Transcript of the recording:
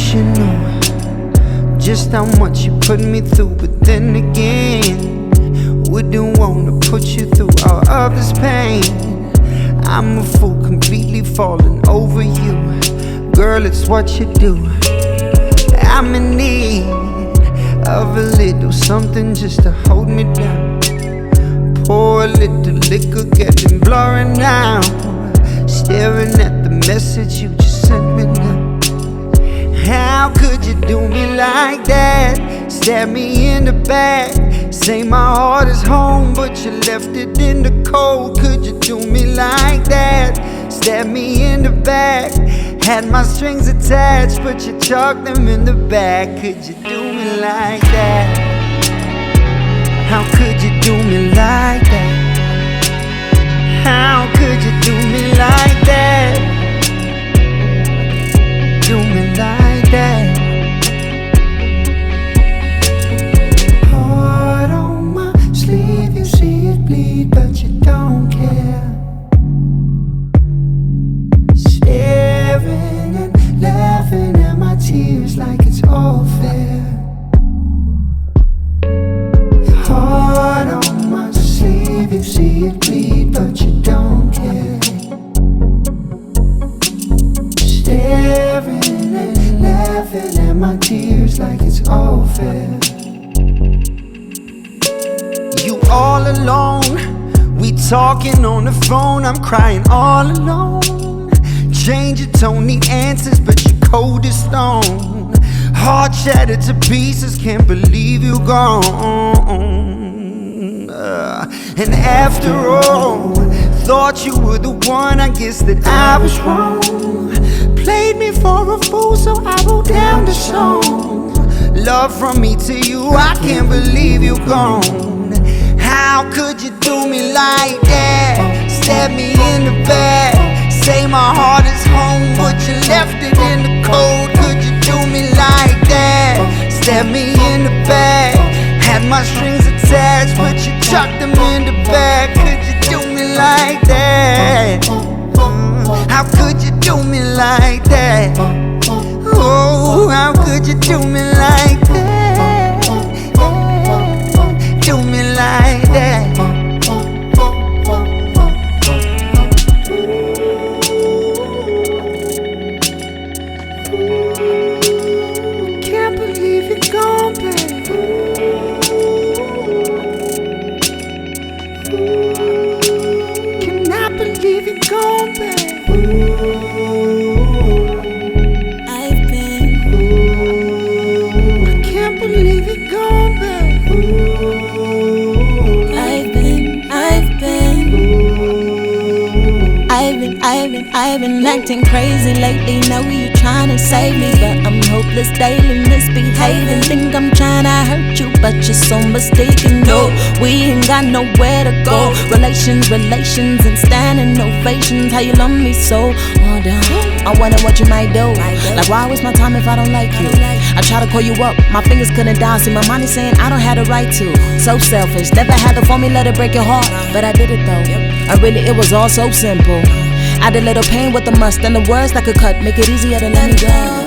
wish you knew just how much you put me through. But then again, wouldn't wanna put you through all of this pain. I'm a fool, completely falling over you. Girl, it's what you do. I'm in need of a little something just to hold me down. Pour a little liquor, getting blurry now. Staring at the message you just sent me now. How could you do me like that? Stab me in the back. Say my heart is home, but you left it in the cold. Could you do me like that? Stab me in the back. Had my strings attached, but you chucked them in the back. Could you do me like that? How could you do me like that? How could you do me like that? Do me like that. Heart on my sleeve, you see it bleed, but you don't care. Staring and laughing at my tears like it's all fair. Heart on my sleeve, you see it bleed, but you don't care. Staring and laughing at my tears like it's all fair. You all alone, we talking on the phone, I'm crying all alone. Change your tone, need answers, but you're cold as stone. Heart shattered to pieces, can't believe you're gone. And after all, thought you were the one, I guess that I was wrong. Played me for a fool, so I wrote down the song. Love from me to you, I can't believe you're gone. How could you do me like that? Stab me in the back. Say my heart is home, but you left it in the cold. Could you do me like that? Stab me in the back. Had my strings attached, but you chucked them in the back. Could you do me like that? How could you do me like that? Oh, how could you do me like that? Do me like that. Can't believe you're gone, babe. Cannot believe you're gone, babe. I can't believe you're gone, babe. I've been acting crazy lately. Know you trying to save me, but I'm hopeless daily, misbehaving. Think I'm trying to hurt you, but you're so mistaken. No, we ain't got nowhere to go. Relations, and standing ovations. How you love me so? Oh damn, I wonder what you might do. Like why waste my time if I don't like you? I try to call you up, my fingers couldn't dial. See my mind is saying I don't have the right to. So selfish, never had the formula to break your heart, but I did it though. And really it was all so simple. Add a little pain with the must and the words that could cut, make it easier to let me go.